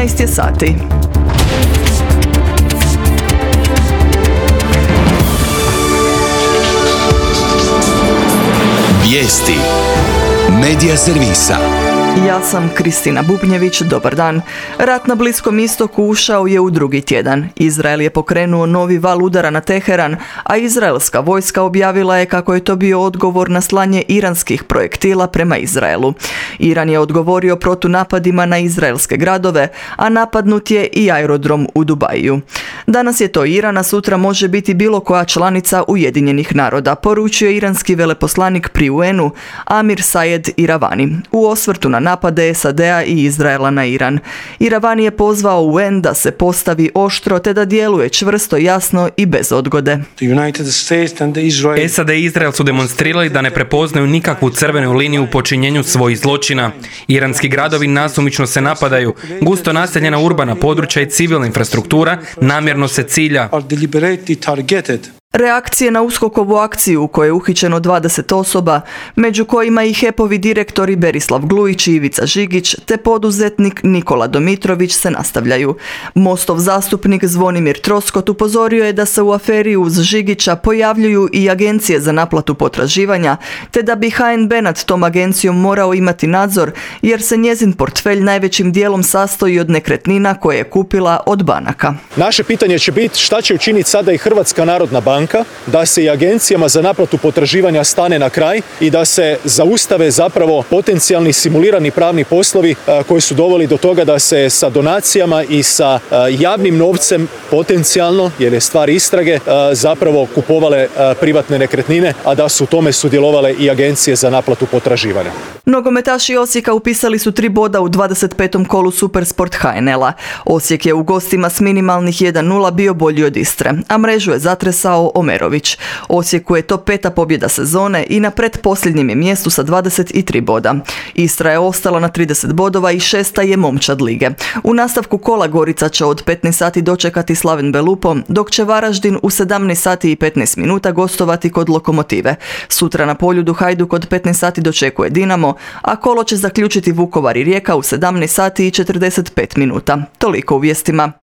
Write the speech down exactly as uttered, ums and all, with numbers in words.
jedanaest je sati. Vijesti Medija servisa. Ja sam Kristina Bubnjević, dobar dan. Rat na Bliskom istoku ušao je u drugi tjedan. Izrael je pokrenuo novi val udara na Teheran, a izraelska vojska objavila je kako je to bio odgovor na slanje iranskih projektila prema Izraelu. Iran je odgovorio protunapadima na izraelske gradove, a napadnut je i aerodrom u Dubaju. Danas je to Iran, a sutra može biti bilo koja članica Ujedinjenih naroda, poručio iranski veleposlanik pri U N-u Amir Sayed Iravani u osvrtu na napade S A D-a i Izraela na Iran. Iravani je pozvao U N da se postavi oštro te da djeluje čvrsto, jasno i bez odgode. S A D i Izrael su demonstrirali da ne prepoznaju nikakvu crvenu liniju u počinjenju svojih zločina. Iranski gradovi nasumično se napadaju, gusto naseljena urbana područja i civilna infrastruktura namjerno se cilja. Reakcije na uskokovu akciju u kojoj je uhićeno dvadeset osoba, među kojima i H E P-ovi direktori Berislav Glujić i Ivica Žigić, te poduzetnik Nikola Domitrović se nastavljaju. Mostov zastupnik Zvonimir Troskot upozorio je da se u aferi uz Žigića pojavljuju i agencije za naplatu potraživanja, te da bi H N B nad tom agencijom morao imati nadzor, jer se njezin portfelj najvećim dijelom sastoji od nekretnina koje je kupila od banaka. Naše pitanje će biti šta će učiniti sada i Hrvatska narodna banka, da se i agencijama za naplatu potraživanja stane na kraj i da se zaustave zapravo potencijalni simulirani pravni poslovi koji su doveli do toga da se sa donacijama i sa javnim novcem potencijalno, jer je stvar istrage, zapravo kupovale privatne nekretnine, a da su u tome sudjelovale i agencije za naplatu potraživanja. Nogometaši Osijeka upisali su tri boda u dvadeset petom kolu Supersport H N L-a. Osijek je u gostima s minimalnih jedan nula bio bolji od Istre, a mrežu je zatresao Omerović. Osijeku je to peta pobjeda sezone i na pretposljednjem je mjestu sa dvadeset tri boda. Istra je ostala na trideset bodova i šesta je momčad lige. U nastavku kola Gorica će od petnaest sati dočekati Slaven Belupo, dok će Varaždin u sedamnaest sati i petnaest minuta gostovati kod Lokomotive. Sutra na Poljudu Hajduk od petnaest sati dočekuje Dinamo, a kolo će zaključiti Vukovar i Rijeka u sedamnaest sati i četrdeset pet minuta. Toliko u vijestima.